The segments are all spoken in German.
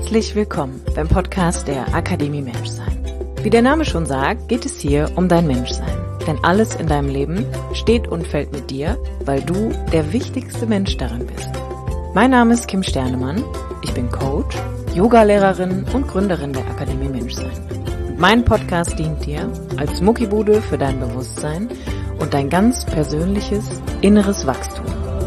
Herzlich willkommen beim Podcast der Akademie Menschsein. Wie der Name schon sagt, geht es hier um dein Menschsein. Denn alles in deinem Leben steht und fällt mit dir, weil du der wichtigste Mensch darin bist. Mein Name ist Kim Sternemann, ich bin Coach, Yogalehrerin und Gründerin der Akademie Menschsein. Und mein Podcast dient dir als Muckibude für dein Bewusstsein und dein ganz persönliches inneres Wachstum.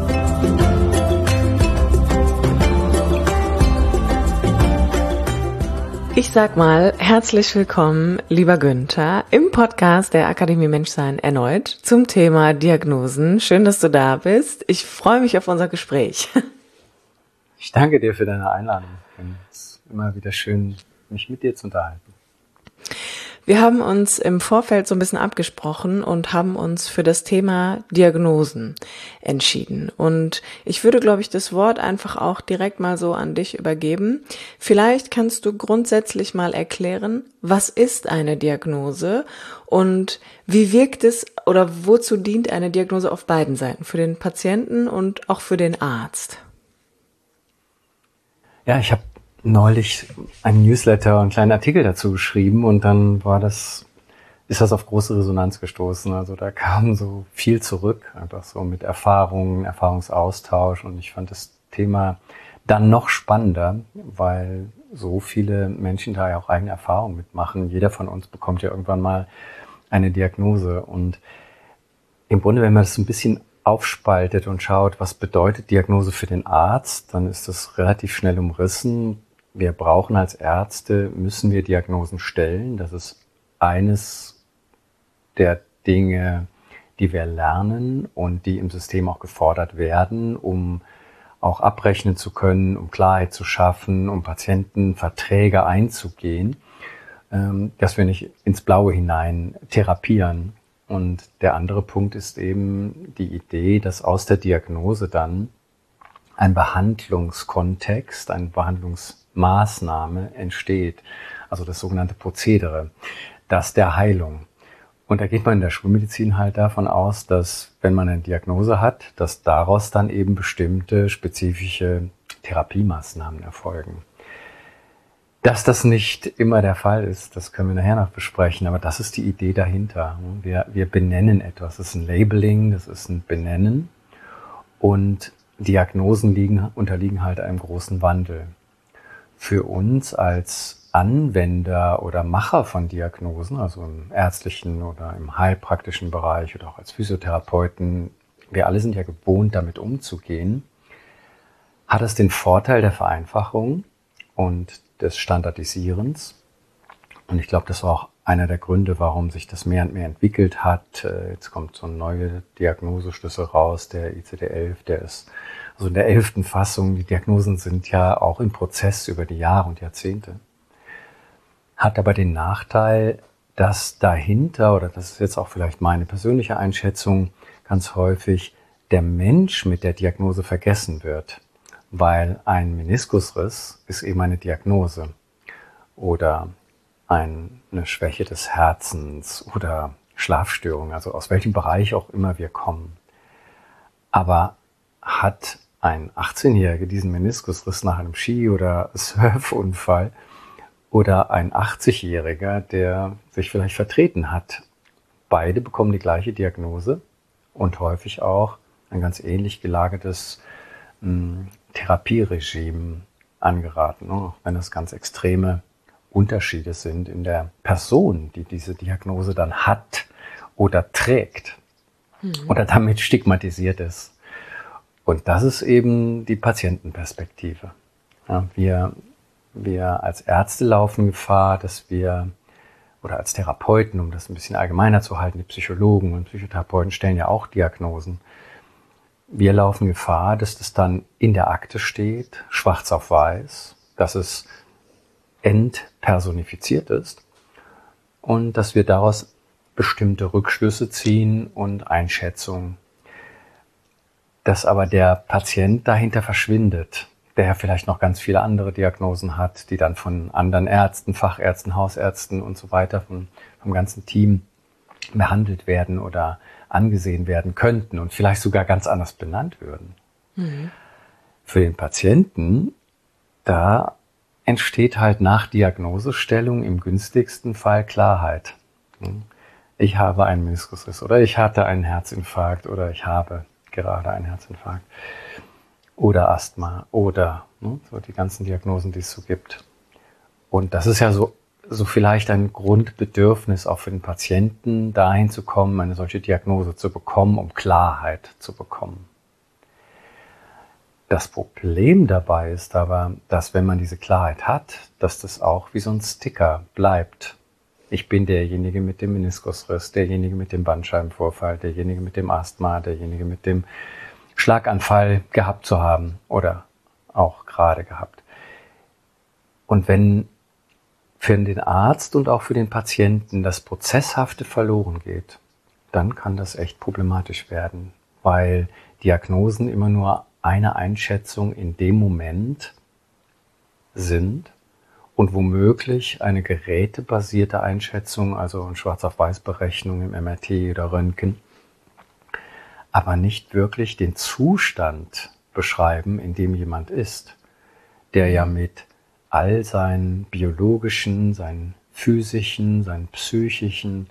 Ich sag mal, herzlich willkommen, lieber Günther, im Podcast der Akademie Menschsein erneut zum Thema Diagnosen. Schön, dass du da bist. Ich freue mich auf unser Gespräch. Ich danke dir für deine Einladung. Es ist immer wieder schön, mich mit dir zu unterhalten. Wir haben uns im Vorfeld so ein bisschen abgesprochen und haben uns für das Thema Diagnosen entschieden. Und ich würde, glaube ich, das Wort einfach auch direkt mal so an dich übergeben. Vielleicht kannst du grundsätzlich mal erklären, was ist eine Diagnose und wie wirkt es oder wozu dient eine Diagnose auf beiden Seiten, für den Patienten und auch für den Arzt? Ja, ich habe neulich einen Newsletter und einen kleinen Artikel dazu geschrieben und dann ist das auf große Resonanz gestoßen. Also da kam so viel zurück, einfach so mit Erfahrungen, Erfahrungsaustausch, und ich fand das Thema dann noch spannender, weil so viele Menschen da ja auch eigene Erfahrungen mitmachen. Jeder von uns bekommt ja irgendwann mal eine Diagnose, und im Grunde, wenn man das ein bisschen aufspaltet und schaut, was bedeutet Diagnose für den Arzt, dann ist das relativ schnell umrissen. Wir brauchen als Ärzte, müssen wir Diagnosen stellen. Das ist eines der Dinge, die wir lernen und die im System auch gefordert werden, um auch abrechnen zu können, um Klarheit zu schaffen, um Patientenverträge einzugehen, dass wir nicht ins Blaue hinein therapieren. Und der andere Punkt ist eben die Idee, dass aus der Diagnose dann ein Behandlungskontext, eine Behandlungsmaßnahme entsteht, also das sogenannte Prozedere, das der Heilung. Und da geht man in der Schulmedizin halt davon aus, dass, wenn man eine Diagnose hat, dass daraus dann eben bestimmte spezifische Therapiemaßnahmen erfolgen. Dass das nicht immer der Fall ist, das können wir nachher noch besprechen, aber das ist die Idee dahinter. Wir benennen etwas, das ist ein Labeling, das ist ein Benennen, und Diagnosen unterliegen halt einem großen Wandel. Für uns als Anwender oder Macher von Diagnosen, also im ärztlichen oder im heilpraktischen Bereich oder auch als Physiotherapeuten, wir alle sind ja gewohnt, damit umzugehen, hat es den Vorteil der Vereinfachung und des Standardisierens. Und ich glaube, das war auch einer der Gründe, warum sich das mehr und mehr entwickelt hat. Jetzt kommt so ein neuer Diagnoseschlüssel raus, der ICD-11, der ist also in der 11. Fassung. Die Diagnosen sind ja auch im Prozess über die Jahre und Jahrzehnte. Hat aber den Nachteil, dass dahinter, oder das ist jetzt auch vielleicht meine persönliche Einschätzung, ganz häufig der Mensch mit der Diagnose vergessen wird. Weil ein Meniskusriss ist eben eine Diagnose oder eine Schwäche des Herzens oder Schlafstörung, also aus welchem Bereich auch immer wir kommen. Aber hat ein 18-Jähriger diesen Meniskusriss nach einem Ski- oder Surfunfall oder ein 80-Jähriger, der sich vielleicht vertreten hat, beide bekommen die gleiche Diagnose und häufig auch ein ganz ähnlich gelagertes Therapieregime angeraten, auch wenn es ganz extreme Unterschiede sind in der Person, die diese Diagnose dann hat oder trägt oder damit stigmatisiert ist. Und das ist eben die Patientenperspektive. Ja, wir als Ärzte laufen Gefahr, dass wir, oder als Therapeuten, um das ein bisschen allgemeiner zu halten, die Psychologen und Psychotherapeuten stellen ja auch Diagnosen. Wir laufen Gefahr, dass das dann in der Akte steht, schwarz auf weiß, dass es entpersonifiziert ist und dass wir daraus bestimmte Rückschlüsse ziehen und Einschätzungen. Dass aber der Patient dahinter verschwindet, der ja vielleicht noch ganz viele andere Diagnosen hat, die dann von anderen Ärzten, Fachärzten, Hausärzten und so weiter, vom ganzen Team behandelt werden oder angesehen werden könnten und vielleicht sogar ganz anders benannt würden. Für den Patienten, da entsteht halt nach Diagnosestellung im günstigsten Fall Klarheit. Ich habe einen Meniskusriss oder ich hatte einen Herzinfarkt oder ich habe gerade einen Herzinfarkt oder Asthma oder so die ganzen Diagnosen, die es so gibt. Und das ist ja so vielleicht ein Grundbedürfnis auch für den Patienten, dahin zu kommen, eine solche Diagnose zu bekommen, um Klarheit zu bekommen. Das Problem dabei ist aber, dass wenn man diese Klarheit hat, dass das auch wie so ein Sticker bleibt. Ich bin derjenige mit dem Meniskusriss, derjenige mit dem Bandscheibenvorfall, derjenige mit dem Asthma, derjenige mit dem Schlaganfall gehabt zu haben oder auch gerade gehabt. Und wenn für den Arzt und auch für den Patienten das Prozesshafte verloren geht, dann kann das echt problematisch werden, weil Diagnosen immer nur eine Einschätzung in dem Moment sind und womöglich eine gerätebasierte Einschätzung, also eine Schwarz-auf-Weiß-Berechnung im MRT oder Röntgen, aber nicht wirklich den Zustand beschreiben, in dem jemand ist, der ja mit all seinen biologischen, seinen physischen, seinen psychischen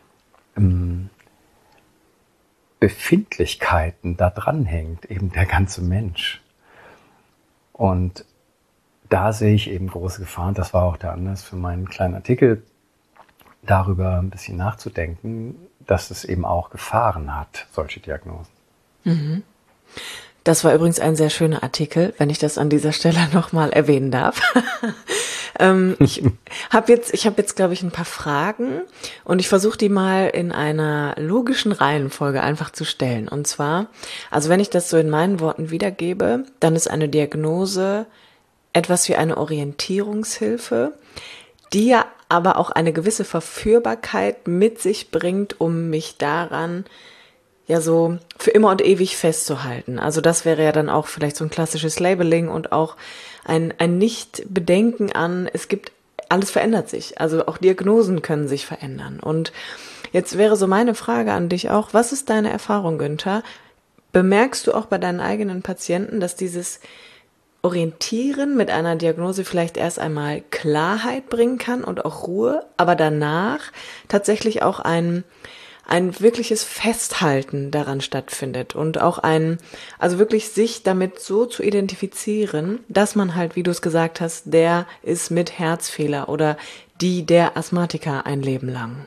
Befindlichkeiten da dranhängt, eben der ganze Mensch. Und da sehe ich eben große Gefahren. Das war auch der Anlass für meinen kleinen Artikel, darüber ein bisschen nachzudenken, dass es eben auch Gefahren hat, solche Diagnosen. Mhm. Das war übrigens ein sehr schöner Artikel, wenn ich das an dieser Stelle nochmal erwähnen darf. Ich habe jetzt, glaube ich, ein paar Fragen und ich versuche die mal in einer logischen Reihenfolge einfach zu stellen. Und zwar, also wenn ich das so in meinen Worten wiedergebe, dann ist eine Diagnose etwas wie eine Orientierungshilfe, die ja aber auch eine gewisse Verführbarkeit mit sich bringt, um mich daran ja so für immer und ewig festzuhalten. Also das wäre ja dann auch vielleicht so ein klassisches Labeling und auch ein Nicht-Bedenken an, alles verändert sich. Also auch Diagnosen können sich verändern. Und jetzt wäre so meine Frage an dich auch, was ist deine Erfahrung, Günther? Bemerkst du auch bei deinen eigenen Patienten, dass dieses Orientieren mit einer Diagnose vielleicht erst einmal Klarheit bringen kann und auch Ruhe, aber danach tatsächlich auch ein wirkliches Festhalten daran stattfindet und auch also wirklich sich damit so zu identifizieren, dass man halt, wie du es gesagt hast, der ist mit Herzfehler oder der Asthmatiker ein Leben lang.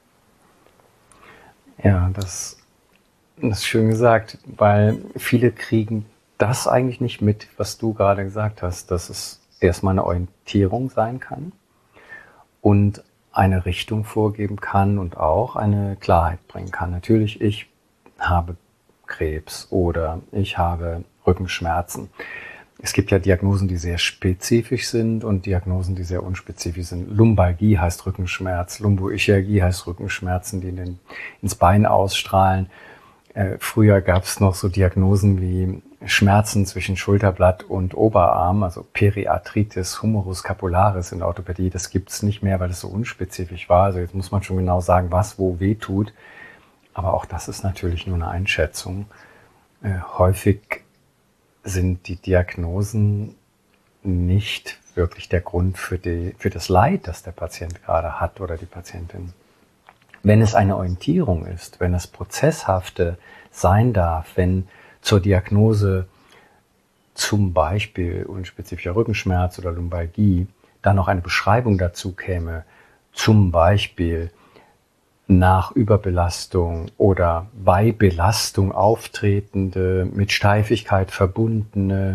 Ja, das ist schön gesagt, weil viele kriegen das eigentlich nicht mit, was du gerade gesagt hast, dass es erstmal eine Orientierung sein kann und eine Richtung vorgeben kann und auch eine Klarheit bringen kann. Natürlich, ich habe Krebs oder ich habe Rückenschmerzen. Es gibt ja Diagnosen, die sehr spezifisch sind und Diagnosen, die sehr unspezifisch sind. Lumbalgie heißt Rückenschmerz, Lumboischialgie heißt Rückenschmerzen, die ins Bein ausstrahlen. Früher gab es noch so Diagnosen wie Schmerzen zwischen Schulterblatt und Oberarm, also Periarthritis humerus scapularis in der Orthopädie. Das gibt es nicht mehr, weil es so unspezifisch war. Also jetzt muss man schon genau sagen, was wo weh tut. Aber auch das ist natürlich nur eine Einschätzung. Häufig sind die Diagnosen nicht wirklich der Grund für das Leid, das der Patient gerade hat oder die Patientin. Wenn es eine Orientierung ist, wenn es Prozesshafte sein darf, wenn zur Diagnose zum Beispiel unspezifischer Rückenschmerz oder Lumbalgie dann noch eine Beschreibung dazu käme, zum Beispiel nach Überbelastung oder bei Belastung auftretende, mit Steifigkeit verbundene,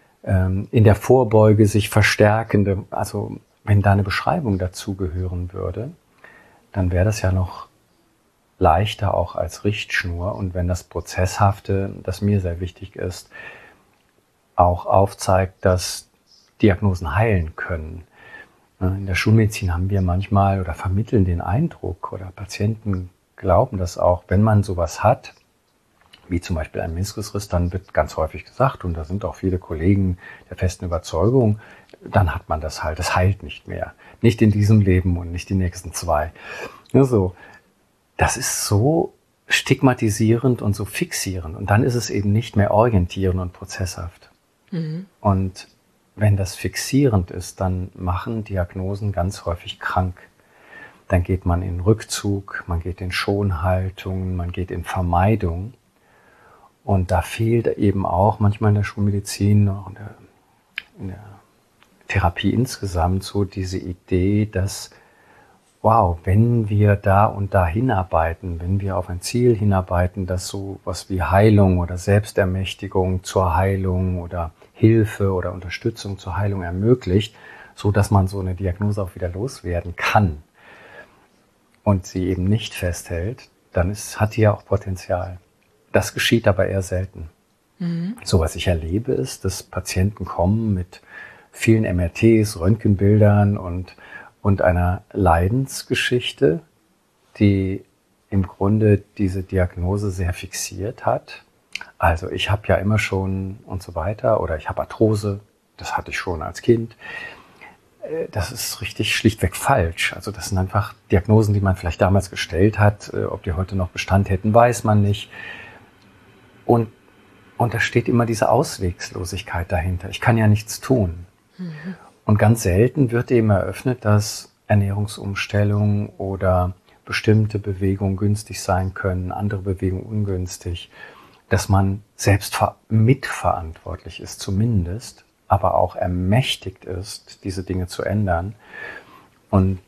in der Vorbeuge sich verstärkende, also wenn da eine Beschreibung dazu gehören würde, dann wäre das ja noch leichter auch als Richtschnur. Und wenn das Prozesshafte, das mir sehr wichtig ist, auch aufzeigt, dass Diagnosen heilen können. In der Schulmedizin haben wir manchmal oder vermitteln den Eindruck oder Patienten glauben das auch, wenn man sowas hat, wie zum Beispiel ein Meniskusriss, dann wird ganz häufig gesagt, und da sind auch viele Kollegen der festen Überzeugung, dann hat man das halt, das heilt nicht mehr. Nicht in diesem Leben und nicht die nächsten 2. Also, das ist so stigmatisierend und so fixierend. Und dann ist es eben nicht mehr orientierend und prozesshaft. Mhm. Und wenn das fixierend ist, dann machen Diagnosen ganz häufig krank. Dann geht man in Rückzug, man geht in Schonhaltung, man geht in Vermeidung. Und da fehlt eben auch manchmal in der Schulmedizin, auch in der Therapie insgesamt so diese Idee, dass, wow, wenn wir da und da hinarbeiten, wenn wir auf ein Ziel hinarbeiten, das so was wie Heilung oder Selbstermächtigung zur Heilung oder Hilfe oder Unterstützung zur Heilung ermöglicht, so dass man so eine Diagnose auch wieder loswerden kann und sie eben nicht festhält, dann hat die ja auch Potenzial. Das geschieht aber eher selten. So was ich erlebe ist, dass Patienten kommen mit vielen MRTs, Röntgenbildern und einer Leidensgeschichte, die im Grunde diese Diagnose sehr fixiert hat. Also ich habe ja immer schon und so weiter, oder ich habe Arthrose, das hatte ich schon als Kind. Das ist richtig schlichtweg falsch. Also das sind einfach Diagnosen, die man vielleicht damals gestellt hat. Ob die heute noch Bestand hätten, weiß man nicht. Und da steht immer diese Auswegslosigkeit dahinter. Ich kann ja nichts tun. Und ganz selten wird eben eröffnet, dass Ernährungsumstellungen oder bestimmte Bewegungen günstig sein können, andere Bewegungen ungünstig, dass man selbst mitverantwortlich ist zumindest, aber auch ermächtigt ist, diese Dinge zu ändern. Und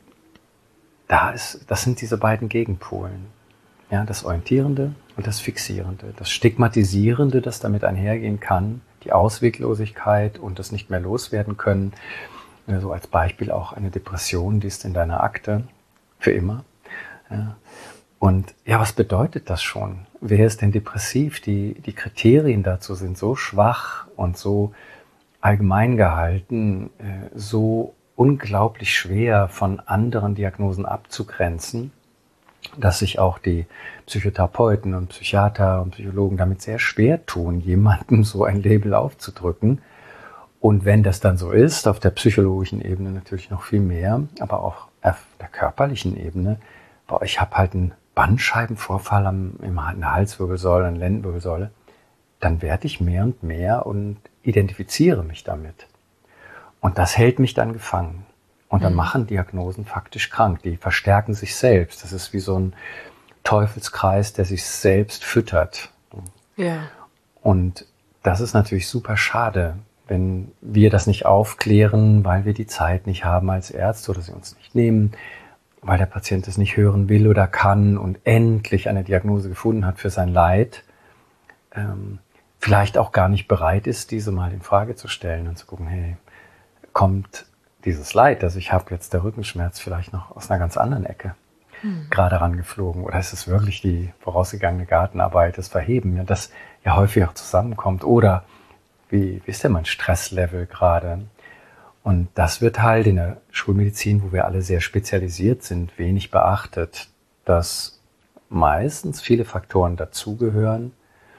das sind diese beiden Gegenpolen. Ja, das Orientierende und das Fixierende, das Stigmatisierende, das damit einhergehen kann, die Ausweglosigkeit und das nicht mehr loswerden können. So als Beispiel auch eine Depression, die ist in deiner Akte für immer. Ja. Und ja, was bedeutet das schon? Wer ist denn depressiv? Die Kriterien dazu sind so schwach und so allgemein gehalten, so unglaublich schwer von anderen Diagnosen abzugrenzen, dass sich auch die Psychotherapeuten und Psychiater und Psychologen damit sehr schwer tun, jemandem so ein Label aufzudrücken. Und wenn das dann so ist, auf der psychologischen Ebene natürlich noch viel mehr, aber auch auf der körperlichen Ebene, ich habe halt einen Bandscheibenvorfall in der Halswirbelsäule, in der Lendenwirbelsäule, dann werde ich mehr und mehr und identifiziere mich damit. Und das hält mich dann gefangen. Und dann machen Diagnosen faktisch krank. Die verstärken sich selbst. Das ist wie so ein Teufelskreis, der sich selbst füttert. Ja. Und das ist natürlich super schade, wenn wir das nicht aufklären, weil wir die Zeit nicht haben als Ärzte oder sie uns nicht nehmen, weil der Patient es nicht hören will oder kann und endlich eine Diagnose gefunden hat für sein Leid, vielleicht auch gar nicht bereit ist, diese mal in Frage zu stellen und zu gucken, hey, kommt dieses Leid, also ich habe jetzt der Rückenschmerz vielleicht noch aus einer ganz anderen Ecke gerade rangeflogen, oder ist es wirklich die vorausgegangene Gartenarbeit, das Verheben, ja, das ja häufig auch zusammenkommt, oder wie ist denn mein Stresslevel gerade? Und das wird halt in der Schulmedizin, wo wir alle sehr spezialisiert sind, wenig beachtet, dass meistens viele Faktoren dazugehören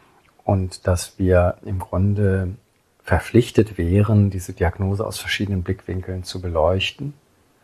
und dass wir im Grunde verpflichtet wären, diese Diagnose aus verschiedenen Blickwinkeln zu beleuchten.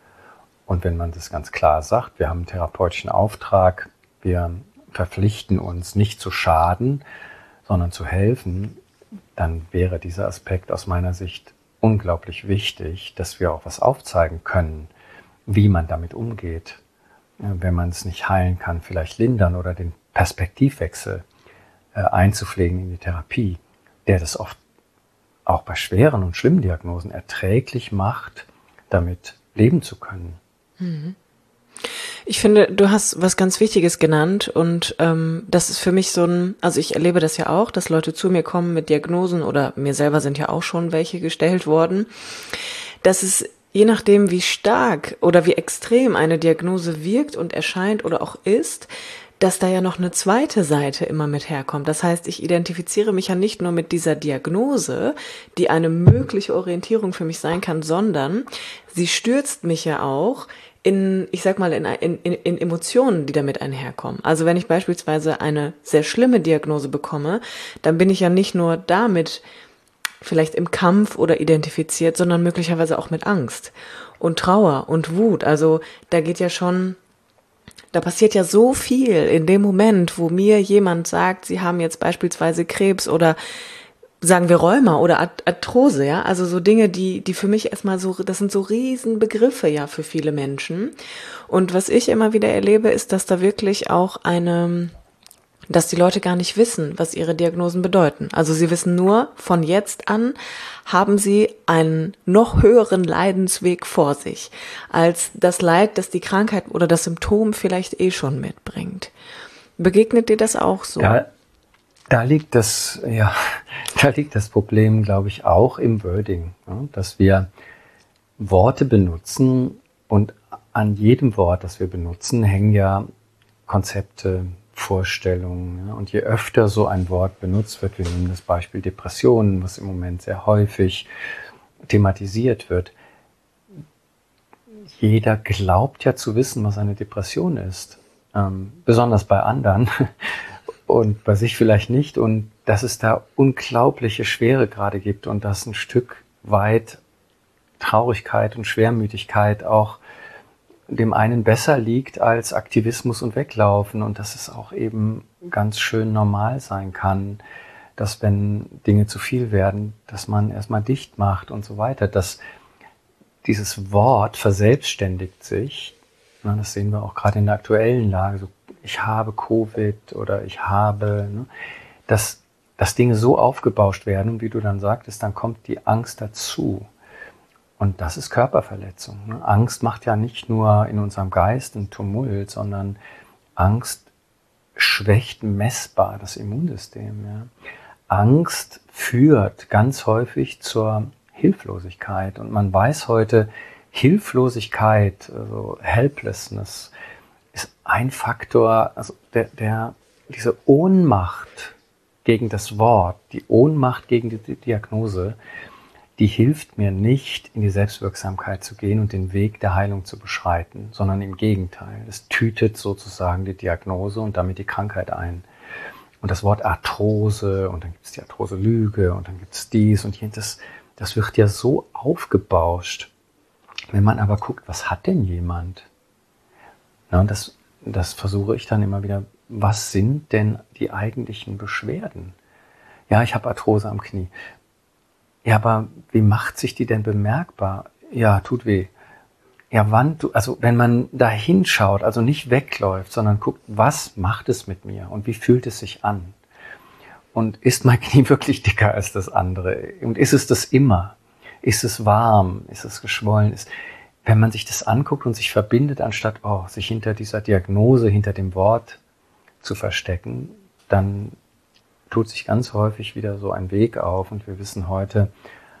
Und wenn man das ganz klar sagt, wir haben einen therapeutischen Auftrag, wir verpflichten uns nicht zu schaden, sondern zu helfen, dann wäre dieser Aspekt aus meiner Sicht unglaublich wichtig, dass wir auch was aufzeigen können, wie man damit umgeht. Wenn man es nicht heilen kann, vielleicht lindern oder den Perspektivwechsel einzupflegen in die Therapie, der das oft auch bei schweren und schlimmen Diagnosen erträglich macht, damit leben zu können. Ich finde, du hast was ganz Wichtiges genannt und das ist für mich so also ich erlebe das ja auch, dass Leute zu mir kommen mit Diagnosen oder mir selber sind ja auch schon welche gestellt worden, dass es je nachdem, wie stark oder wie extrem eine Diagnose wirkt und erscheint oder auch ist, dass da ja noch eine zweite Seite immer mit herkommt. Das heißt, ich identifiziere mich ja nicht nur mit dieser Diagnose, die eine mögliche Orientierung für mich sein kann, sondern sie stürzt mich ja auch in Emotionen, die damit einherkommen. Also wenn ich beispielsweise eine sehr schlimme Diagnose bekomme, dann bin ich ja nicht nur damit vielleicht im Kampf oder identifiziert, sondern möglicherweise auch mit Angst und Trauer und Wut. Also da passiert ja so viel in dem Moment, wo mir jemand sagt, sie haben jetzt beispielsweise Krebs oder sagen wir Rheuma oder Arthrose, ja, also so Dinge, die für mich erstmal so, das sind so Riesenbegriffe ja für viele Menschen. Und was ich immer wieder erlebe, ist, dass da wirklich auch dass die Leute gar nicht wissen, was ihre Diagnosen bedeuten. Also sie wissen nur, von jetzt an haben sie einen noch höheren Leidensweg vor sich, als das Leid, das die Krankheit oder das Symptom vielleicht schon mitbringt. Begegnet dir das auch so? Da liegt das Problem, glaube ich, auch im Wording, dass wir Worte benutzen und an jedem Wort, das wir benutzen, hängen ja Konzepte, Vorstellungen. Und je öfter so ein Wort benutzt wird, wir nehmen das Beispiel Depressionen, was im Moment sehr häufig thematisiert wird. Jeder glaubt ja zu wissen, was eine Depression ist, besonders bei anderen. Und bei sich vielleicht nicht, und dass es da unglaubliche Schwere gerade gibt und dass ein Stück weit Traurigkeit und Schwermütigkeit auch dem einen besser liegt als Aktivismus und Weglaufen, und dass es auch eben ganz schön normal sein kann, dass wenn Dinge zu viel werden, dass man erstmal dicht macht und so weiter, dass dieses Wort verselbstständigt sich, das sehen wir auch gerade in der aktuellen Lage, so ich habe Covid oder ich habe, dass Dinge so aufgebauscht werden, und wie du dann sagtest, dann kommt die Angst dazu. Und das ist Körperverletzung. Angst macht ja nicht nur in unserem Geist einen Tumult, sondern Angst schwächt messbar das Immunsystem. Ja. Angst führt ganz häufig zur Hilflosigkeit. Und man weiß heute, Hilflosigkeit, also Helplessness, ist ein Faktor, also diese Ohnmacht gegen das Wort, die Ohnmacht gegen die Diagnose, die hilft mir nicht, in die Selbstwirksamkeit zu gehen und den Weg der Heilung zu beschreiten, sondern im Gegenteil. Es tütet sozusagen die Diagnose und damit die Krankheit ein. Und das Wort Arthrose, und dann gibt es die Arthrose-Lüge, und dann gibt es dies und jenes, das wird ja so aufgebauscht. Wenn man aber guckt, was hat denn jemand? Ja, und das versuche ich dann immer wieder. Was sind denn die eigentlichen Beschwerden? Ja, ich habe Arthrose am Knie. Ja, aber wie macht sich die denn bemerkbar? Ja, tut weh. Ja, wenn man da hinschaut, also nicht wegläuft, sondern guckt, was macht es mit mir und wie fühlt es sich an? Und ist mein Knie wirklich dicker als das andere? Und ist es das immer? Ist es warm? Ist es geschwollen? Wenn man sich das anguckt und sich verbindet, anstatt sich hinter dieser Diagnose, hinter dem Wort zu verstecken, dann tut sich ganz häufig wieder so ein Weg auf. Und wir wissen heute,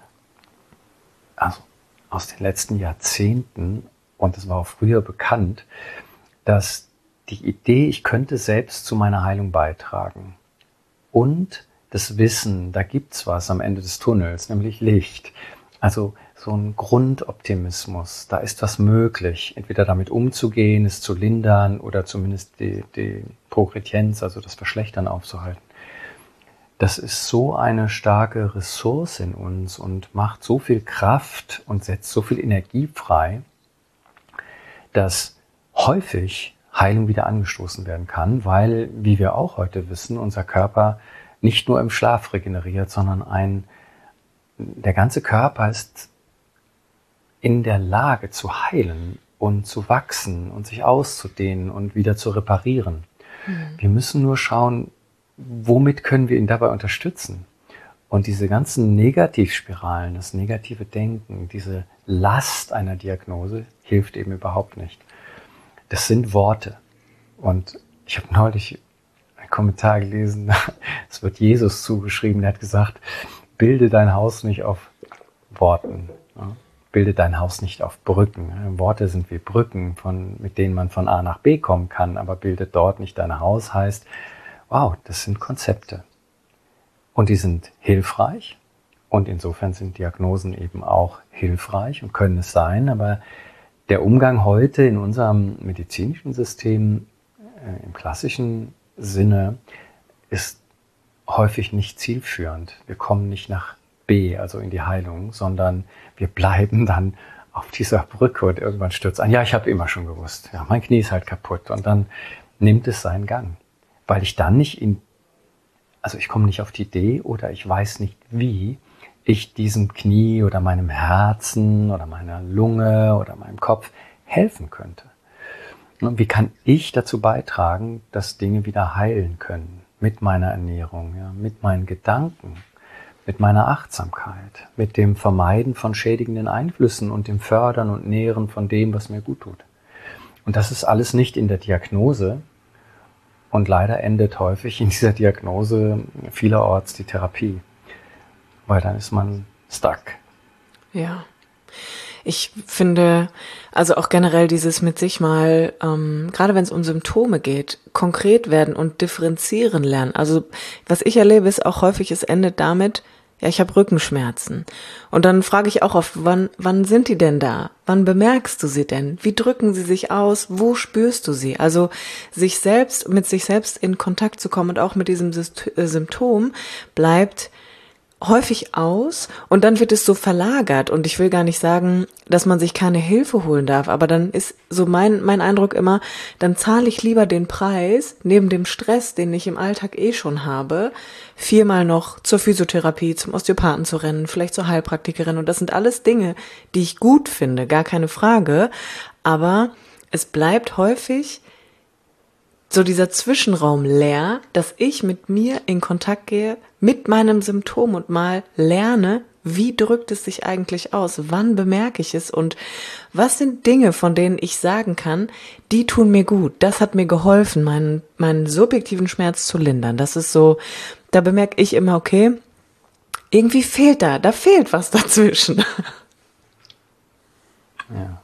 also aus den letzten Jahrzehnten, und es war auch früher bekannt, dass die Idee, ich könnte selbst zu meiner Heilung beitragen, und das Wissen, da gibt's was am Ende des Tunnels, nämlich Licht. Also so ein Grundoptimismus, da ist was möglich, entweder damit umzugehen, es zu lindern oder zumindest die Progredienz, also das Verschlechtern aufzuhalten. Das ist so eine starke Ressource in uns und macht so viel Kraft und setzt so viel Energie frei, dass häufig Heilung wieder angestoßen werden kann, weil, wie wir auch heute wissen, unser Körper nicht nur im Schlaf regeneriert, sondern der ganze Körper ist in der Lage zu heilen und zu wachsen und sich auszudehnen und wieder zu reparieren. Wir müssen nur schauen, womit können wir ihn dabei unterstützen? Und diese ganzen Negativspiralen, das negative Denken, diese Last einer Diagnose hilft eben überhaupt nicht. Das sind Worte. Und ich habe neulich einen Kommentar gelesen, es wird Jesus zugeschrieben, der hat gesagt, bilde dein Haus nicht auf Worten, ja? Bilde dein Haus nicht auf Brücken. Worte sind wie Brücken, mit denen man von A nach B kommen kann, aber bilde dort nicht dein Haus, heißt, wow, das sind Konzepte. Und die sind hilfreich, und insofern sind Diagnosen eben auch hilfreich und können es sein, aber der Umgang heute in unserem medizinischen System im klassischen Sinne ist häufig nicht zielführend. Wir kommen nicht nach B, also in die Heilung, sondern wir bleiben dann auf dieser Brücke und irgendwann stürzt ein. Ja, ich habe immer schon gewusst, ja, mein Knie ist halt kaputt, und dann nimmt es seinen Gang, weil ich dann nicht in also ich komme nicht auf die Idee oder ich weiß nicht, wie ich diesem Knie oder meinem Herzen oder meiner Lunge oder meinem Kopf helfen könnte. Und wie kann ich dazu beitragen, dass Dinge wieder heilen können? Mit meiner Ernährung, ja, mit meinen Gedanken, mit meiner Achtsamkeit, mit dem Vermeiden von schädigenden Einflüssen und dem Fördern und Nähren von dem, was mir gut tut. Und das ist alles nicht in der Diagnose. Und leider endet häufig in dieser Diagnose vielerorts die Therapie. Weil dann ist man stuck. Ja. Ich finde, also auch generell dieses mit sich mal, gerade wenn es um Symptome geht, konkret werden und differenzieren lernen. Also was ich erlebe, ist auch häufig, es endet damit, ja, ich habe Rückenschmerzen. Und dann frage ich auch oft, wann sind die denn da? Wann bemerkst du sie denn? Wie drücken sie sich aus? Wo spürst du sie? Also mit sich selbst in Kontakt zu kommen und auch mit diesem Symptom bleibt häufig aus und dann wird es so verlagert und ich will gar nicht sagen, dass man sich keine Hilfe holen darf, aber dann ist so mein Eindruck immer, dann zahle ich lieber den Preis, neben dem Stress, den ich im Alltag schon habe, 4-mal noch zur Physiotherapie, zum Osteopathen zu rennen, vielleicht zur Heilpraktikerin und das sind alles Dinge, die ich gut finde, gar keine Frage, aber es bleibt häufig so dieser Zwischenraum leer, dass ich mit mir in Kontakt gehe, mit meinem Symptom und mal lerne, wie drückt es sich eigentlich aus? Wann bemerke ich es? Und was sind Dinge, von denen ich sagen kann, die tun mir gut? Das hat mir geholfen, meinen subjektiven Schmerz zu lindern. Das ist so, da bemerke ich immer, okay, irgendwie fehlt da fehlt was dazwischen. Ja.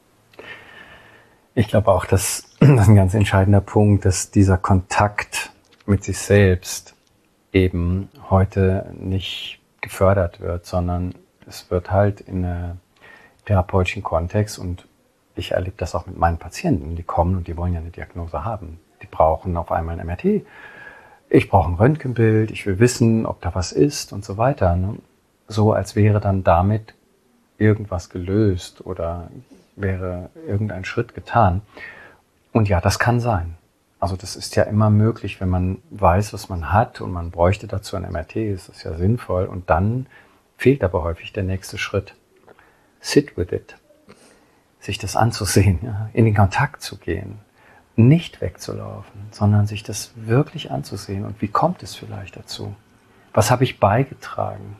Ich glaube auch, dass das ist ein ganz entscheidender Punkt, dass dieser Kontakt mit sich selbst eben heute nicht gefördert wird, sondern es wird halt in einem therapeutischen Kontext und ich erlebe das auch mit meinen Patienten, die kommen und die wollen ja eine Diagnose haben. Die brauchen auf einmal ein MRT, ich brauche ein Röntgenbild, ich will wissen, ob da was ist und so weiter. Ne? So als wäre dann damit irgendwas gelöst oder wäre irgendein Schritt getan. Und ja, das kann sein. Also das ist ja immer möglich, wenn man weiß, was man hat und man bräuchte dazu ein MRT, ist das ja sinnvoll. Und dann fehlt aber häufig der nächste Schritt. Sit with it. Sich das anzusehen, ja, in den Kontakt zu gehen. Nicht wegzulaufen, sondern sich das wirklich anzusehen. Und wie kommt es vielleicht dazu? Was habe ich beigetragen?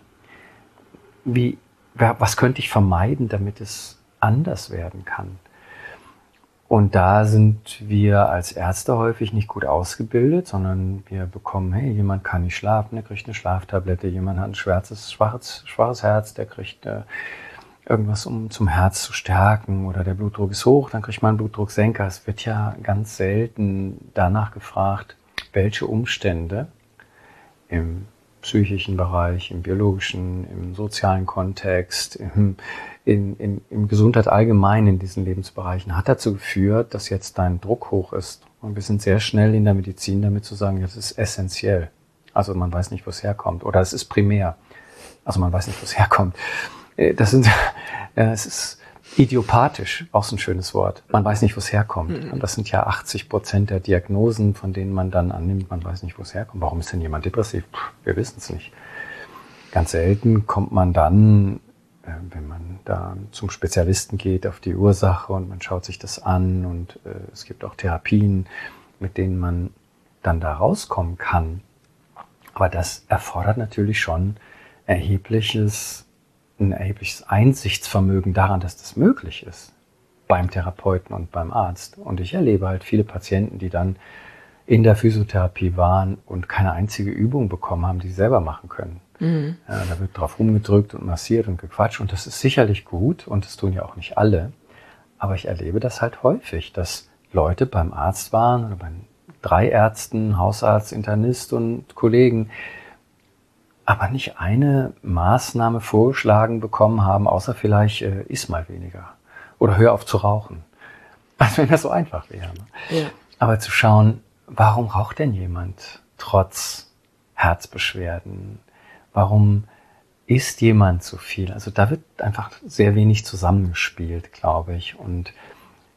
Was könnte ich vermeiden, damit es anders werden kann? Und da sind wir als Ärzte häufig nicht gut ausgebildet, sondern wir bekommen, hey, jemand kann nicht schlafen, der kriegt eine Schlaftablette, jemand hat ein schwaches Herz, der kriegt irgendwas, um zum Herz zu stärken, oder der Blutdruck ist hoch, dann kriegt man einen Blutdrucksenker. Es wird ja ganz selten danach gefragt, welche Umstände im psychischen Bereich, im biologischen, im sozialen Kontext, im Gesundheit allgemein in diesen Lebensbereichen hat dazu geführt, dass jetzt dein Druck hoch ist. Und wir sind sehr schnell in der Medizin damit zu sagen, das ist essentiell. Also man weiß nicht, wo es herkommt. Oder es ist primär. Also man weiß nicht, wo es herkommt. Es ist idiopathisch, auch so ein schönes Wort. Man weiß nicht, wo es herkommt. Und das sind ja 80% der Diagnosen, von denen man dann annimmt, man weiß nicht, wo es herkommt. Warum ist denn jemand depressiv? Wir wissen es nicht. Ganz selten kommt man dann, wenn man da zum Spezialisten geht, auf die Ursache und man schaut sich das an und es gibt auch Therapien, mit denen man dann da rauskommen kann. Aber das erfordert natürlich schon ein erhebliches Einsichtsvermögen daran, dass das möglich ist beim Therapeuten und beim Arzt. Und ich erlebe halt viele Patienten, die dann in der Physiotherapie waren und keine einzige Übung bekommen haben, die sie selber machen können. Mhm. Ja, da wird drauf rumgedrückt und massiert und gequatscht und das ist sicherlich gut und das tun ja auch nicht alle. Aber ich erlebe das halt häufig, dass Leute beim Arzt waren oder bei 3 Ärzten, Hausarzt, Internist und Kollegen, aber nicht eine Maßnahme vorgeschlagen bekommen haben, außer vielleicht iss mal weniger oder hör auf zu rauchen. Als wenn das so einfach wäre. Ne? Ja. Aber zu schauen, warum raucht denn jemand trotz Herzbeschwerden? Warum isst jemand zu viel? Also da wird einfach sehr wenig zusammengespielt, glaube ich. Und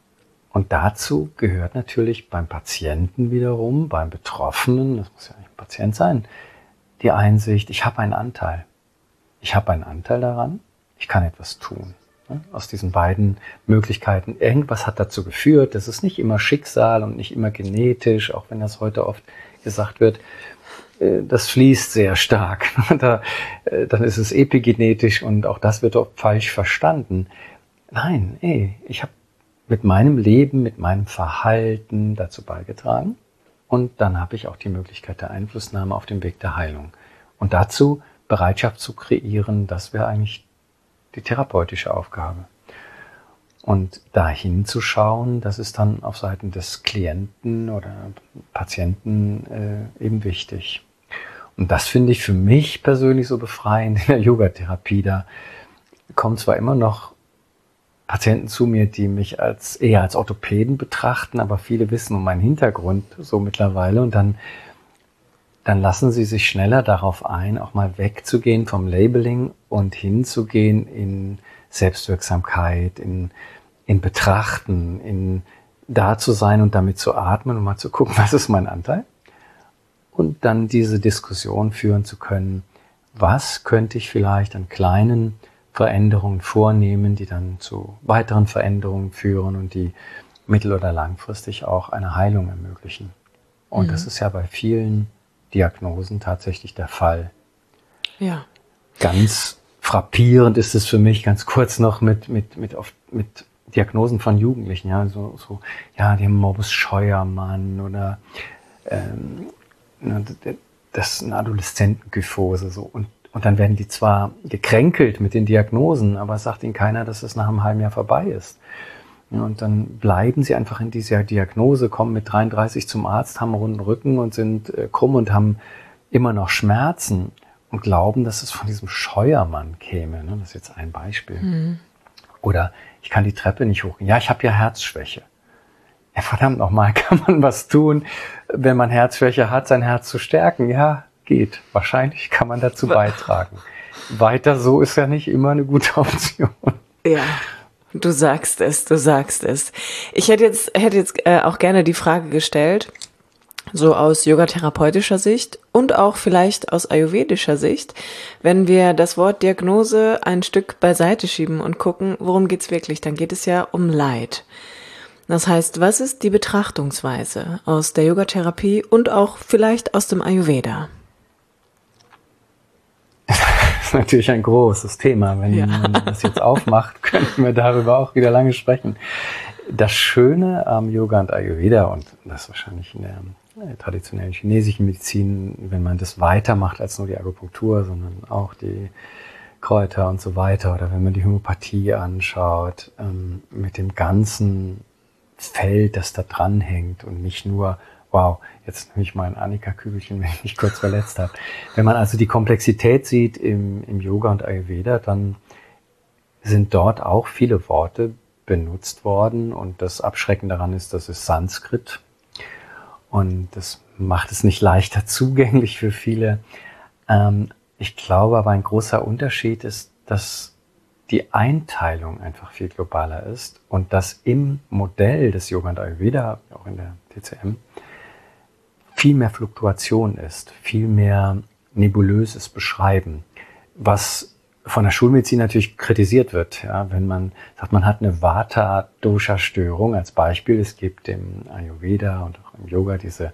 Und dazu gehört natürlich beim Patienten wiederum, beim Betroffenen, das muss ja nicht ein Patient sein, die Einsicht, ich habe einen Anteil. Ich habe einen Anteil daran, ich kann etwas tun. Aus diesen beiden Möglichkeiten, irgendwas hat dazu geführt, das ist nicht immer Schicksal und nicht immer genetisch, auch wenn das heute oft gesagt wird, das fließt sehr stark. Dann ist es epigenetisch und auch das wird oft falsch verstanden. Nein, ich habe mit meinem Leben, mit meinem Verhalten dazu beigetragen und dann habe ich auch die Möglichkeit der Einflussnahme auf dem Weg der Heilung. Und dazu Bereitschaft zu kreieren, das wäre eigentlich die therapeutische Aufgabe. Und dahin zu schauen, das ist dann auf Seiten des Klienten oder Patienten eben wichtig. Und das finde ich für mich persönlich so befreiend in der Yogatherapie. Da kommen zwar immer noch Patienten zu mir, die mich eher als Orthopäden betrachten, aber viele wissen um meinen Hintergrund so mittlerweile und dann lassen sie sich schneller darauf ein, auch mal wegzugehen vom Labeling und hinzugehen in Selbstwirksamkeit, in Betrachten, in da zu sein und damit zu atmen und mal zu gucken, was ist mein Anteil? Und dann diese Diskussion führen zu können, was könnte ich vielleicht an kleinen Veränderungen vornehmen, die dann zu weiteren Veränderungen führen und die mittel- oder langfristig auch eine Heilung ermöglichen. Und das ist ja bei vielen Diagnosen tatsächlich der Fall. Ja. Ganz frappierend ist es für mich, ganz kurz noch mit Diagnosen von Jugendlichen, ja, die haben Morbus Scheuermann oder das ist eine Adoleszentenkyphose, so. Und dann werden die zwar gekränkelt mit den Diagnosen, aber es sagt ihnen keiner, dass es nach einem halben Jahr vorbei ist. Ja, und dann bleiben sie einfach in dieser Diagnose, kommen mit 33 zum Arzt, haben einen runden Rücken und sind krumm und haben immer noch Schmerzen und glauben, dass es von diesem Scheuermann käme. Ne? Das ist jetzt ein Beispiel. Mhm. Oder ich kann die Treppe nicht hochgehen. Ja, ich habe ja Herzschwäche. Ja, verdammt nochmal, kann man was tun, wenn man Herzschwäche hat, sein Herz zu stärken? Ja, geht. Wahrscheinlich kann man dazu beitragen. Weiter so ist ja nicht immer eine gute Option. Ja. Du sagst es. Ich hätte jetzt auch gerne die Frage gestellt, so aus yogatherapeutischer Sicht und auch vielleicht aus ayurvedischer Sicht, wenn wir das Wort Diagnose ein Stück beiseite schieben und gucken, worum geht's wirklich, dann geht es ja um Leid. Das heißt, was ist die Betrachtungsweise aus der Yogatherapie und auch vielleicht aus dem Ayurveda? Das ist natürlich ein großes Thema. Wenn man das jetzt aufmacht, könnten wir darüber auch wieder lange sprechen. Das Schöne am Yoga und Ayurveda, und das ist wahrscheinlich in der traditionellen chinesischen Medizin, wenn man das weitermacht als nur die Akupunktur, sondern auch die Kräuter und so weiter, oder wenn man die Homöopathie anschaut, mit dem ganzen Feld, das da dranhängt und nicht nur, wow, jetzt nehme ich mal ein Annika-Kügelchen, wenn ich mich kurz verletzt habe. Wenn man also die Komplexität sieht im Yoga und Ayurveda, dann sind dort auch viele Worte benutzt worden und das Abschreckende daran ist, das ist Sanskrit und das macht es nicht leichter zugänglich für viele. Ich glaube aber ein großer Unterschied ist, dass die Einteilung einfach viel globaler ist und dass im Modell des Yoga und Ayurveda, auch in der TCM, viel mehr Fluktuation ist, viel mehr nebulöses Beschreiben, was von der Schulmedizin natürlich kritisiert wird. Ja, wenn man sagt, man hat eine Vata-Dosha-Störung als Beispiel, es gibt im Ayurveda und auch im Yoga diese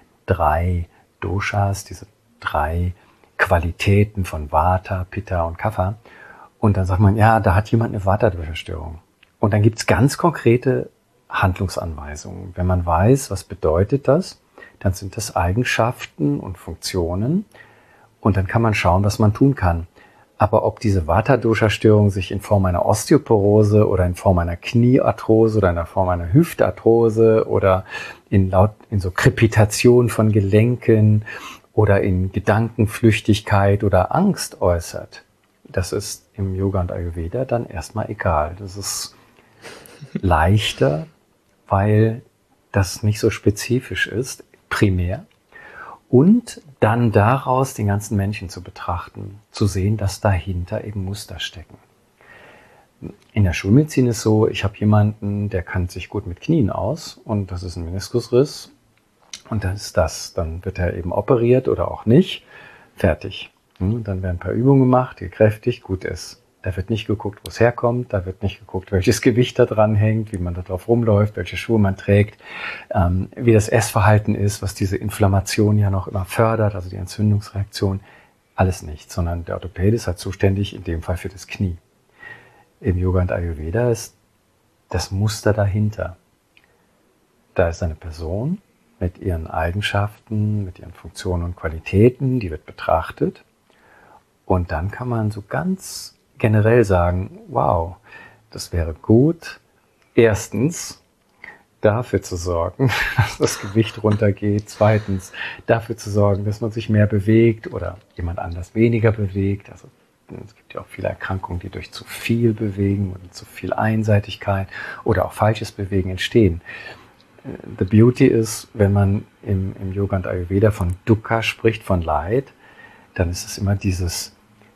3 Doshas, diese 3 Qualitäten von Vata, Pitta und Kapha. Und dann sagt man, ja, da hat jemand eine Vata-Dosha-Störung. Und dann gibt's ganz konkrete Handlungsanweisungen. Wenn man weiß, was bedeutet das, dann sind das Eigenschaften und Funktionen und dann kann man schauen, was man tun kann. Aber ob diese Vata-Dosha-Störung sich in Form einer Osteoporose oder in Form einer Kniearthrose oder in der Form einer Hüftarthrose oder in so Krepitation von Gelenken oder in Gedankenflüchtigkeit oder Angst äußert, das ist im Yoga und Ayurveda dann erstmal egal. Das ist leichter, weil das nicht so spezifisch ist, primär. Und dann daraus den ganzen Menschen zu betrachten, zu sehen, dass dahinter eben Muster stecken. In der Schulmedizin ist so, ich habe jemanden, der kennt sich gut mit Knien aus und das ist ein Meniskusriss und das ist das. Dann wird er eben operiert oder auch nicht. Fertig. Und dann werden ein paar Übungen gemacht, gekräftigt, gut ist. Da wird nicht geguckt, wo es herkommt, da wird nicht geguckt, welches Gewicht da dran hängt, wie man da drauf rumläuft, welche Schuhe man trägt, wie das Essverhalten ist, was diese Inflammation ja noch immer fördert, also die Entzündungsreaktion. Alles nicht, sondern der Orthopäde ist halt zuständig, in dem Fall für das Knie. Im Yoga und Ayurveda ist das Muster dahinter. Da ist eine Person mit ihren Eigenschaften, mit ihren Funktionen und Qualitäten, die wird betrachtet. Und dann kann man so ganz generell sagen, wow, das wäre gut, erstens dafür zu sorgen, dass das Gewicht runtergeht, zweitens dafür zu sorgen, dass man sich mehr bewegt oder jemand anders weniger bewegt. Also es gibt ja auch viele Erkrankungen, die durch zu viel Bewegen und zu viel Einseitigkeit oder auch falsches Bewegen entstehen. The beauty ist, wenn man im Yoga und Ayurveda von Dukkha spricht, von Leid, dann ist es immer dieses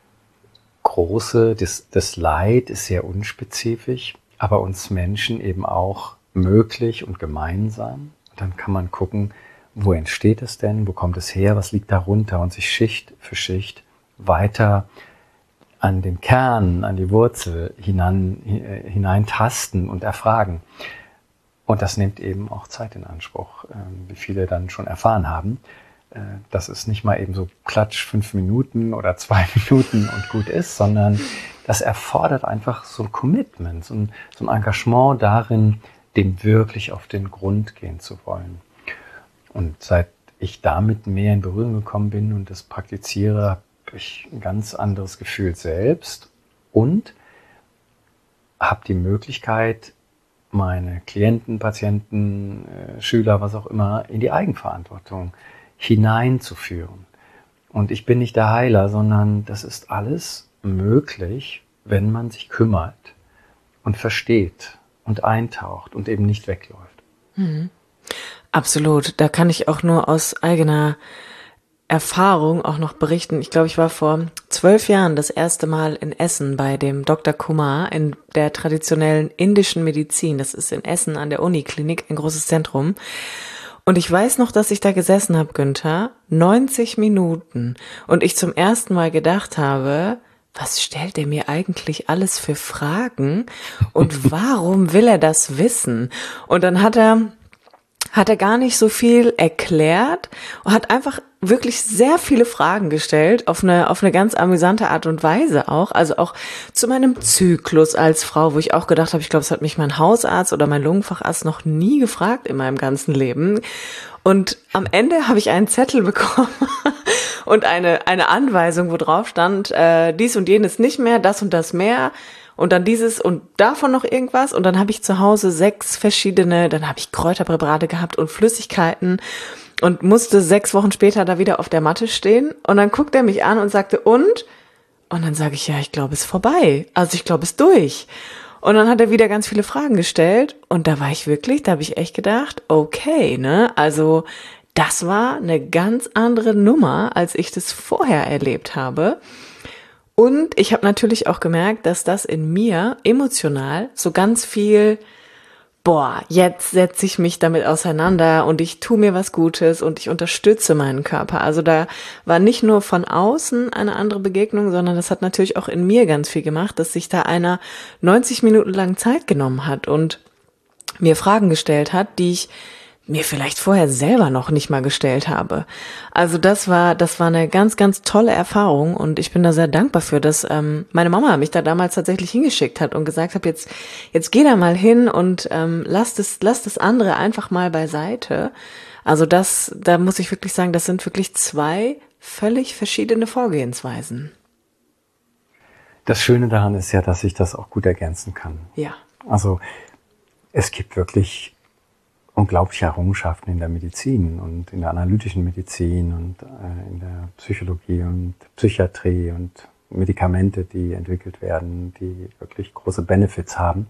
Große, das Leid ist sehr unspezifisch, aber uns Menschen eben auch möglich und gemeinsam. Und dann kann man gucken, wo entsteht es denn, wo kommt es her, was liegt darunter und sich Schicht für Schicht weiter an den Kern, an die Wurzel hineintasten und erfragen. Und das nimmt eben auch Zeit in Anspruch, wie viele dann schon erfahren haben. Das ist nicht mal eben so Klatsch 5 Minuten oder 2 Minuten und gut ist, sondern das erfordert einfach so ein Commitment, so ein Engagement darin, dem wirklich auf den Grund gehen zu wollen. Und seit ich damit mehr in Berührung gekommen bin und das praktiziere, habe ich ein ganz anderes Gefühl selbst und habe die Möglichkeit, meine Klienten, Patienten, Schüler, was auch immer, in die Eigenverantwortung hineinzuführen. Und ich bin nicht der Heiler, sondern das ist alles möglich, wenn man sich kümmert und versteht und eintaucht und eben nicht wegläuft. Mhm. Absolut. Da kann ich auch nur aus eigener Erfahrung auch noch berichten. Ich glaube, ich war vor 12 Jahren das erste Mal in Essen bei dem Dr. Kumar in der traditionellen indischen Medizin. Das ist in Essen an der Uniklinik, ein großes Zentrum. Und ich weiß noch, dass ich da gesessen habe, Günther, 90 Minuten. Und ich zum ersten Mal gedacht habe, was stellt er mir eigentlich alles für Fragen? Und warum will er das wissen? Und dann hat er gar nicht so viel erklärt und hat einfach wirklich sehr viele Fragen gestellt, auf eine ganz amüsante Art und Weise auch. Also auch zu meinem Zyklus als Frau, wo ich auch gedacht habe, ich glaube, es hat mich mein Hausarzt oder mein Lungenfacharzt noch nie gefragt in meinem ganzen Leben. Und am Ende habe ich einen Zettel bekommen und eine Anweisung, wo drauf stand, dies und jenes nicht mehr, das und das mehr. Und dann dieses und davon noch irgendwas. Und dann habe ich zu Hause 6 verschiedene, dann habe ich Kräuterpräparate gehabt und Flüssigkeiten und musste 6 Wochen später da wieder auf der Matte stehen. Und dann guckt er mich an und sagte, und? Und dann sage ich, ja, ich glaube, es ist vorbei. Also ich glaube, es ist durch. Und dann hat er wieder ganz viele Fragen gestellt. Und da war ich wirklich, da habe ich echt gedacht, okay, ne? Also das war eine ganz andere Nummer, als ich das vorher erlebt habe. Und ich habe natürlich auch gemerkt, dass das in mir emotional so ganz viel, jetzt setze ich mich damit auseinander und ich tue mir was Gutes und ich unterstütze meinen Körper. Also da war nicht nur von außen eine andere Begegnung, sondern das hat natürlich auch in mir ganz viel gemacht, dass sich da einer 90 Minuten lang Zeit genommen hat und mir Fragen gestellt hat, die ich mir vielleicht vorher selber noch nicht mal gestellt habe. Also das war eine ganz, ganz tolle Erfahrung und ich bin da sehr dankbar für, dass meine Mama mich da damals tatsächlich hingeschickt hat und gesagt hat, jetzt geh da mal hin und lass das andere einfach mal beiseite. Also da muss ich wirklich sagen, das sind wirklich 2 völlig verschiedene Vorgehensweisen. Das Schöne daran ist ja, dass ich das auch gut ergänzen kann. Ja. Also es gibt wirklich unglaubliche Errungenschaften in der Medizin und in der analytischen Medizin und in der Psychologie und Psychiatrie und Medikamente, die entwickelt werden, die wirklich große Benefits haben.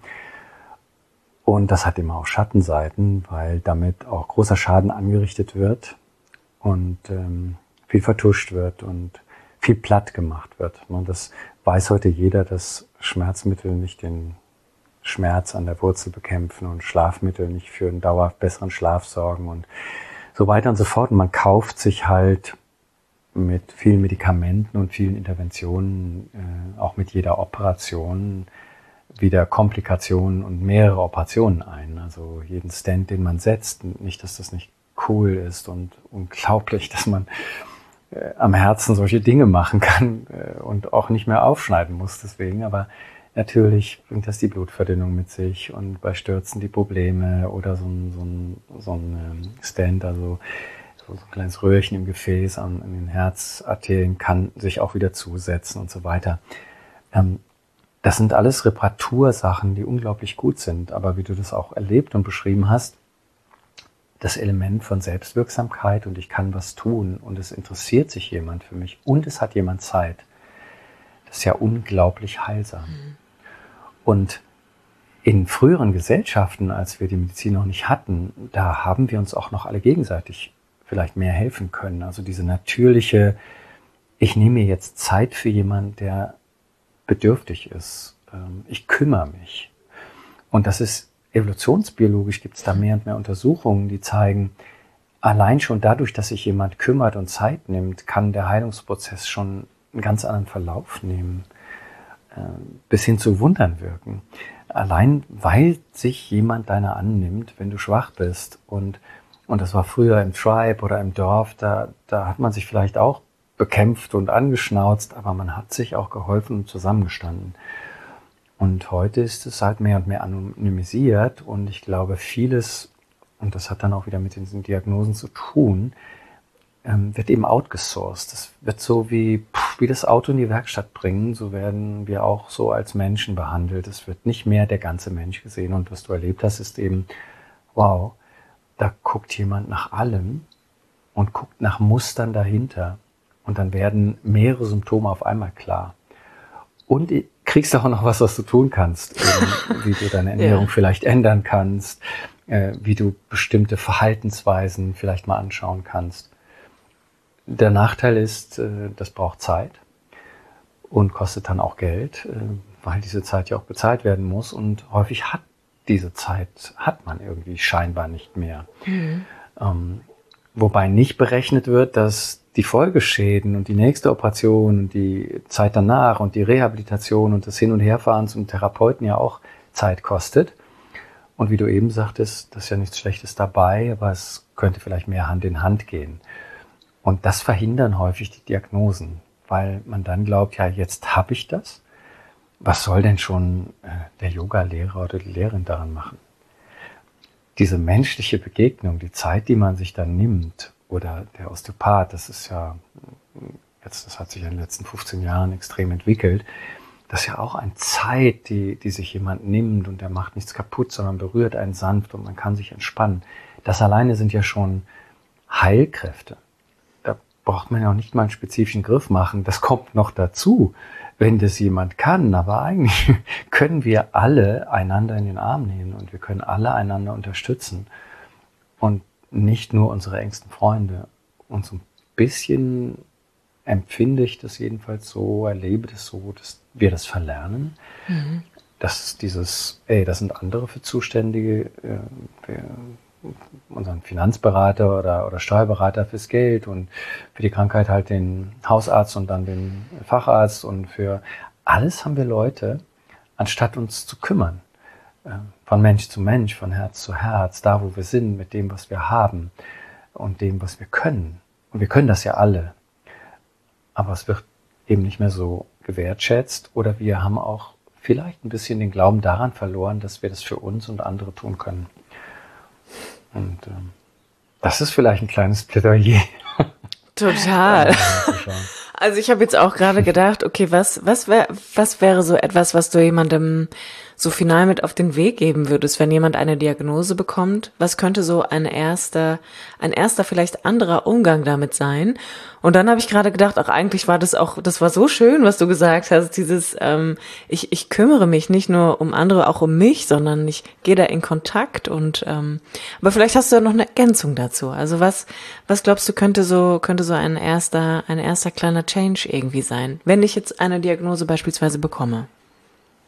Und das hat immer auch Schattenseiten, weil damit auch großer Schaden angerichtet wird und viel vertuscht wird und viel platt gemacht wird. Und das weiß heute jeder, dass Schmerzmittel nicht den Schmerz an der Wurzel bekämpfen und Schlafmittel nicht für einen dauerhaft besseren Schlaf sorgen und so weiter und so fort. Und man kauft sich halt mit vielen Medikamenten und vielen Interventionen, auch mit jeder Operation, wieder Komplikationen und mehrere Operationen ein. Also jeden Stent, den man setzt, nicht, dass das nicht cool ist und unglaublich, dass man am Herzen solche Dinge machen kann und auch nicht mehr aufschneiden muss deswegen. Aber natürlich bringt das die Blutverdünnung mit sich und bei Stürzen die Probleme oder so ein Stent, also so ein kleines Röhrchen im Gefäß an den Herzarterien kann sich auch wieder zusetzen und so weiter. Das sind alles Reparatursachen, die unglaublich gut sind. Aber wie du das auch erlebt und beschrieben hast, das Element von Selbstwirksamkeit und ich kann was tun und es interessiert sich jemand für mich und es hat jemand Zeit. Das ist ja unglaublich heilsam. Und in früheren Gesellschaften, als wir die Medizin noch nicht hatten, da haben wir uns auch noch alle gegenseitig vielleicht mehr helfen können. Also diese natürliche, ich nehme mir jetzt Zeit für jemanden, der bedürftig ist. Ich kümmere mich. Und das ist evolutionsbiologisch, gibt es da mehr und mehr Untersuchungen, die zeigen, allein schon dadurch, dass sich jemand kümmert und Zeit nimmt, kann der Heilungsprozess schon einen ganz anderen Verlauf nehmen, bis hin zu Wundern wirken. Allein, weil sich jemand deiner annimmt, wenn du schwach bist. Und das war früher im Tribe oder im Dorf, da hat man sich vielleicht auch bekämpft und angeschnauzt, aber man hat sich auch geholfen und zusammengestanden. Und heute ist es halt mehr und mehr anonymisiert und ich glaube vieles, und das hat dann auch wieder mit diesen Diagnosen zu tun, wird eben outgesourced. Das wird so wie das Auto in die Werkstatt bringen, so werden wir auch so als Menschen behandelt. Es wird nicht mehr der ganze Mensch gesehen und was du erlebt hast, ist eben, wow, da guckt jemand nach allem und guckt nach Mustern dahinter und dann werden mehrere Symptome auf einmal klar. Und kriegst auch noch was du tun kannst, eben, wie du deine Ernährung vielleicht ändern kannst, wie du bestimmte Verhaltensweisen vielleicht mal anschauen kannst. Der Nachteil ist, das braucht Zeit und kostet dann auch Geld, weil diese Zeit ja auch bezahlt werden muss und häufig hat man irgendwie scheinbar nicht mehr. Wobei nicht berechnet wird, dass die Folgeschäden und die nächste Operation und die Zeit danach und die Rehabilitation und das Hin- und Herfahren zum Therapeuten ja auch Zeit kostet. Und wie du eben sagtest, das ist ja nichts Schlechtes dabei, aber es könnte vielleicht mehr Hand in Hand gehen. Und das verhindern häufig die Diagnosen, weil man dann glaubt, ja, jetzt habe ich das. Was soll denn schon der Yoga-Lehrer oder die Lehrerin daran machen? Diese menschliche Begegnung, die Zeit, die man sich dann nimmt, oder der Osteopath, das hat sich in den letzten 15 Jahren extrem entwickelt. Das ist ja auch eine Zeit, die sich jemand nimmt und der macht nichts kaputt, sondern berührt einen sanft und man kann sich entspannen. Das alleine sind ja schon Heilkräfte. Da braucht man ja auch nicht mal einen spezifischen Griff machen. Das kommt noch dazu, wenn das jemand kann. Aber eigentlich können wir alle einander in den Arm nehmen und wir können alle einander unterstützen. Und nicht nur unsere engsten Freunde. Und so ein bisschen empfinde ich das jedenfalls so, erlebe das so, dass wir das verlernen. Dass das sind andere für Zuständige, unseren Finanzberater oder Steuerberater fürs Geld und für die Krankheit halt den Hausarzt und dann den Facharzt und für alles haben wir Leute, anstatt uns zu kümmern. Von Mensch zu Mensch, von Herz zu Herz, da wo wir sind, mit dem, was wir haben und dem, was wir können. Und wir können das ja alle. Aber es wird eben nicht mehr so gewertschätzt oder wir haben auch vielleicht ein bisschen den Glauben daran verloren, dass wir das für uns und andere tun können. Und das ist vielleicht ein kleines Plädoyer. Total. Also ich habe jetzt auch gerade gedacht, okay, was wäre so etwas, was du jemandem so final mit auf den Weg geben würdest, wenn jemand eine Diagnose bekommt? Was könnte so ein erster vielleicht anderer Umgang damit sein? Und dann habe ich gerade gedacht, auch eigentlich war das war so schön, was du gesagt hast, dieses ich kümmere mich nicht nur um andere, auch um mich, sondern ich gehe da in Kontakt und aber vielleicht hast du ja noch eine Ergänzung dazu. Also was glaubst du könnte so ein erster kleiner Change irgendwie sein, wenn ich jetzt eine Diagnose beispielsweise bekomme?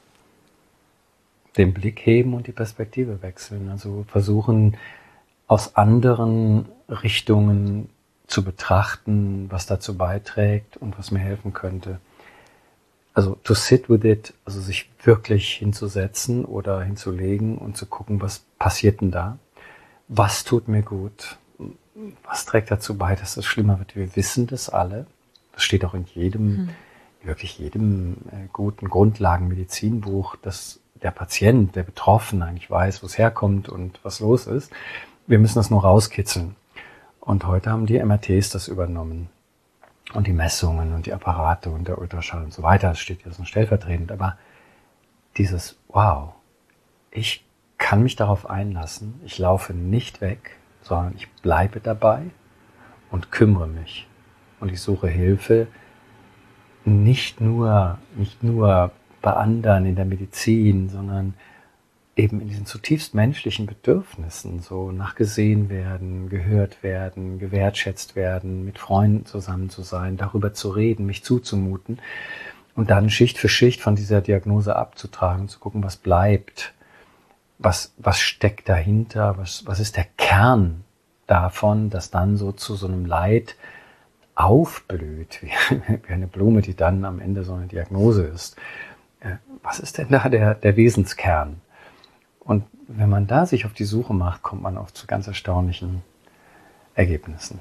den Blick heben und die Perspektive wechseln. Also versuchen, aus anderen Richtungen zu betrachten, was dazu beiträgt und was mir helfen könnte. Also to sit with it, also sich wirklich hinzusetzen oder hinzulegen und zu gucken, was passiert denn da? Was tut mir gut? Was trägt dazu bei, dass es schlimmer wird? Wir wissen das alle. Das steht auch in jedem, wirklich jedem guten Grundlagenmedizinbuch, dass der Patient, der Betroffene eigentlich weiß, wo es herkommt und was los ist. Wir müssen das nur rauskitzeln. Und heute haben die MRTs das übernommen. Und die Messungen und die Apparate und der Ultraschall und so weiter. Das steht jetzt noch stellvertretend. Aber dieses, wow, ich kann mich darauf einlassen. Ich laufe nicht weg, sondern ich bleibe dabei und kümmere mich. Und ich suche Hilfe nicht nur bei anderen in der Medizin, sondern eben in diesen zutiefst menschlichen Bedürfnissen, so nachgesehen werden, gehört werden, gewertschätzt werden, mit Freunden zusammen zu sein, darüber zu reden, mich zuzumuten und dann Schicht für Schicht von dieser Diagnose abzutragen, zu gucken, was bleibt, was steckt dahinter, was ist der Kern davon, dass dann so zu so einem Leid aufblüht, wie eine Blume, die dann am Ende so eine Diagnose ist. Was ist denn da der Wesenskern? Und wenn man da sich auf die Suche macht, kommt man auch zu ganz erstaunlichen Ergebnissen.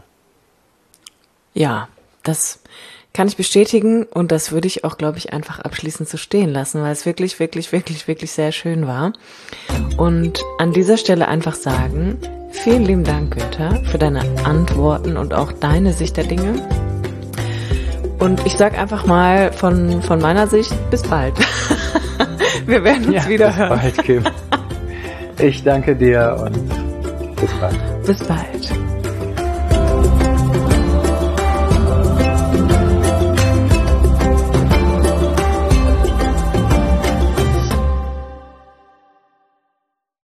Ja, das kann ich bestätigen und das würde ich auch, glaube ich, einfach abschließend so stehen lassen, weil es wirklich, wirklich, wirklich, wirklich sehr schön war. Und an dieser Stelle einfach sagen, vielen lieben Dank, Günther, für deine Antworten und auch deine Sicht der Dinge. Und ich sage einfach mal von meiner Sicht, bis bald. Wir werden uns wieder hören. Bis bald, Kim. Ich danke dir und bis bald. Bis bald.